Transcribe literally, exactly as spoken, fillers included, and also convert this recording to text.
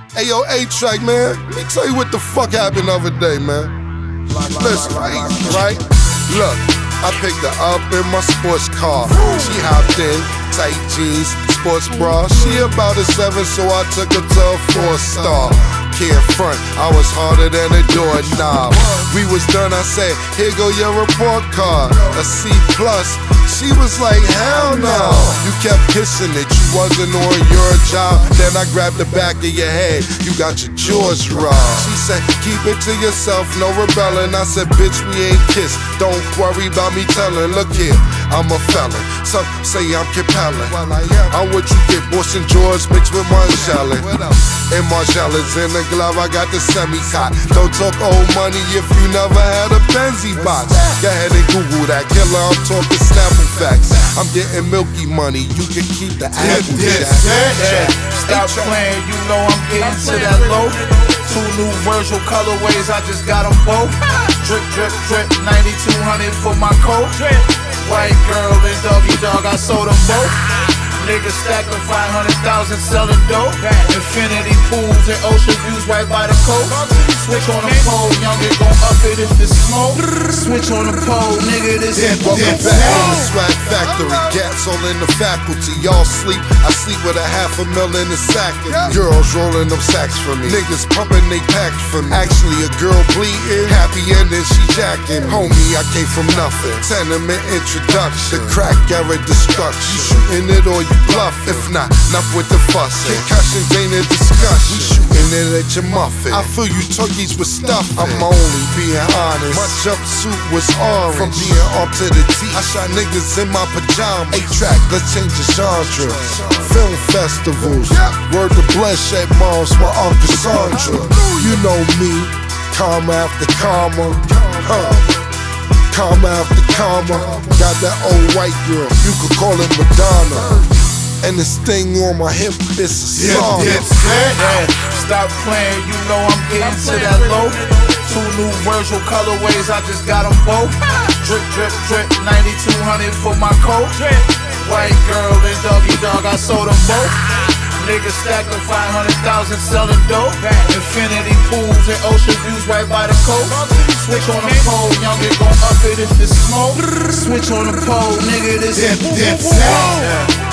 Hey yo, A-Track, man. Let me tell you what the fuck happened the other day, man. Listen, right? Look, I picked her up in my sports car. She hopped in, tight jeans, sports bra. She about a seven, so I took her to a four star. Can't front, I was harder than a doorknob. We was done, I said, here go your report card. A C plus. She was like, hell no. You kept kissing it, you wasn't on your job. Then I grabbed the back of your head, you got your jaws robbed. She said, keep it to yourself, no rebelling. I said, bitch, we ain't kissed. Don't worry about me telling. Look here, I'm a felon. Some say I'm compelling. I'm what you get, Boston George mixed with Marshallin. And Marshallins in the glove, I got the semi-cot. Don't talk old money if you never had a Benzie box. Go ahead and Google that, killer, I'm talking Snapple facts. I'm getting milky money, you can keep the apple jack. Yeah. Stop playing, you know I'm getting to that low. Two new Virgil colorways, I just got them both. Drip, drip, drip, ninety-two hundred for my coat. White girl and doggy dog, I sold them both. Niggas stacking five hundred thousand selling dope. Infinity pools and ocean views right by the coast. Switch on the pole, youngin' gon' up it if it's smoke. Switch on the pole, nigga, this is Welcome back from the Swag Factory. Gats all in the faculty. Y'all sleep, I sleep with a half a mil in the sack. Girls rolling them sacks for me. Niggas pumping they packs for me. Actually, a girl bleeding, happy ending, she jacking. Homie, I came from nothing. Tenement introduction. The crack era destruction. You shooting it or you bluff. If not, enough with the fussing. Concussions ain't a discussion. We shooting it at your muffin. I feel you turkeys with stuff. I'm only being honest. My jumpsuit was orange. From being off to the T, I shot niggas in my pajamas. A-Track, let's change the genre. Film festivals. Word to Bloodshed Moms, my Uncle Sandra. You know me, karma after karma. Huh. Karma after karma. Got that old white girl, you could call it Madonna. And this thing on my hip, it's a song. Yeah, yeah. Stop playing, you know I'm getting to that low. Two new Virgil colorways, I just got them both. Drip, drip, drip, ninety-two hundred for my coat. White girl and doggy dog, I sold them both. Niggas stacking five hundred thousand selling dope. Infinity pools and ocean views right by the coast. Switch on the pole, youngin' gon' up it if it's smoke. Switch on the pole, nigga, this is